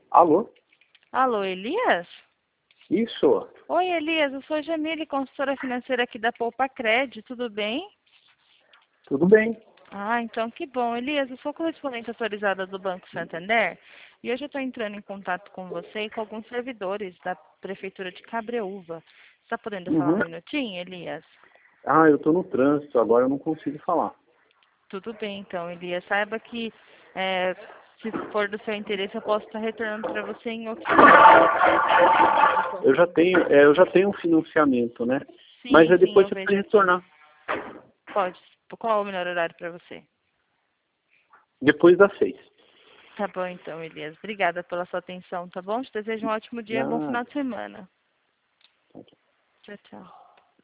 Alô? Alô, Elias? Isso. Oi, Elias, eu sou a Jamile, consultora financeira aqui da Poupa Cred, tudo bem? Tudo bem. Ah, então que bom. Elias, eu sou correspondente autorizada do Banco Santander e hoje eu estou entrando em contato com você e com alguns servidores da Prefeitura de Cabreúva. Está podendo falar Uhum. um minutinho, Elias? Eu tô no trânsito, agora eu não consigo falar. Tudo bem, então, Elias. Saiba que, se for do seu interesse, eu posso estar retornando para você em outro momento. Eu já tenho um financiamento, né? Mas Sim, sim, depois eu você vejo pode aqui. retornar. Pode. Qual é o melhor horário para você? Depois das 6. Tá bom, então, Elias. Obrigada pela sua atenção, tá bom? Te desejo um ótimo dia e um bom Ah, final de semana. Tchau, tchau.